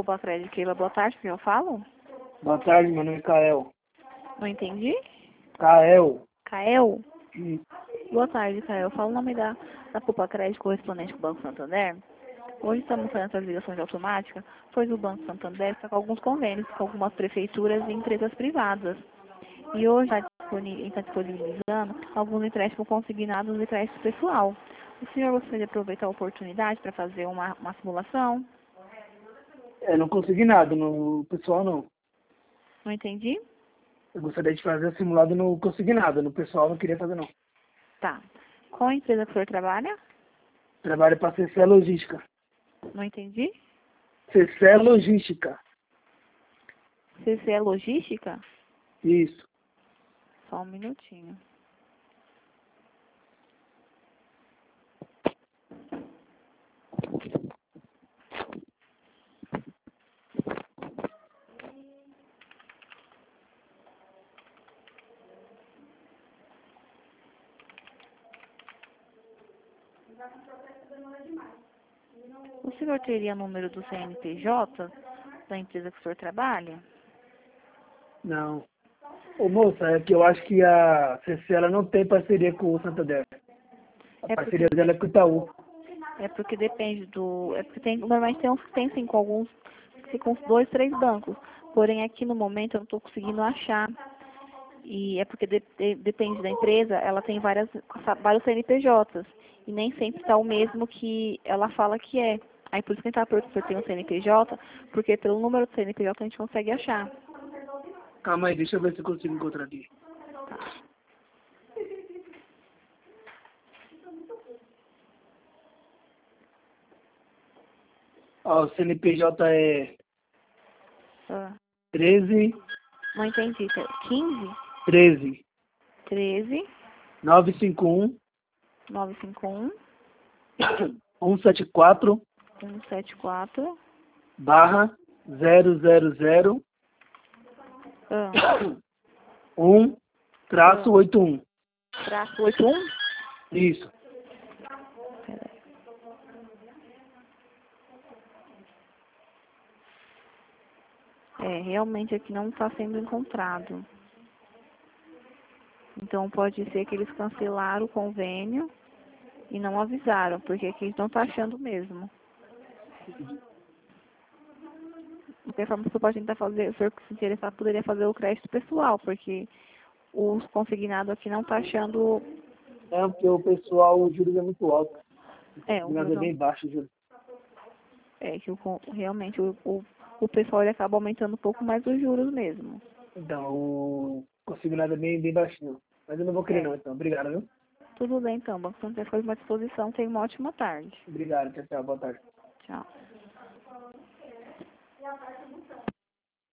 Poupa Crédito, Keila. Boa tarde, quem eu falo? Boa tarde, meu nome é Kael. Não entendi? Kael. Kael? Isso. Boa tarde, Kael. Fala o nome da Poupa Crédito correspondente com o Banco Santander. Hoje estamos fazendo essas ligações automáticas, pois o Banco Santander está com alguns convênios com algumas prefeituras e empresas privadas. E hoje está disponibilizando alguns empréstimos consignados e crédito pessoal. O senhor gostaria de aproveitar a oportunidade para fazer uma simulação? Eu não consegui nada no pessoal, não. Não entendi? Eu gostaria de fazer simulado, não consegui nada. No pessoal, não queria fazer, não. Tá. Qual a empresa que o senhor trabalha? Trabalho para CC Logística. Não entendi? CC Logística. CC é Logística? Isso. Só um minutinho. O senhor teria número do CNPJ da empresa que o senhor trabalha? Não. Ô, moça, é que eu acho que a CC ela não tem parceria com o Santander. A parceria dela é com o Itaú. É porque depende do... É porque normalmente tem sim com alguns... Com uns 2, 3 bancos. Porém, aqui no momento eu não estou conseguindo achar. E é porque depende da empresa, ela tem vários CNPJs. E nem sempre está o mesmo que ela fala que é. Aí por isso que a gente está perguntando se eu tenho um CNPJ, porque pelo número do CNPJ a gente consegue achar. Calma aí, deixa eu ver se eu consigo encontrar aqui. Tá. Ó, o CNPJ é Ah, 13 não entendi. 15, 13 13, 951 951, 174 174, barra 000 ah, 1 traço 81. traço 81. Isso. Peraí. Realmente aqui não está sendo encontrado. Então pode ser que eles cancelaram o convênio e não avisaram, porque aqui eles não estão achando mesmo. De qualquer forma, você pode tentar fazer, se o senhor se interessar, poderia fazer o crédito pessoal, porque os consignados aqui não está achando. É porque o pessoal, o juros é muito alto. O O juros é bem baixo, o juros. que realmente o pessoal ele acaba aumentando um pouco mais os juros mesmo. Então, o consignado é bem baixinho. Mas eu não vou querer não, então. Obrigado, viu? Tudo bem então, Banco Santander foi uma disposição, tenha uma ótima tarde. Obrigado, tchau, tchau. Boa tarde. Tchau.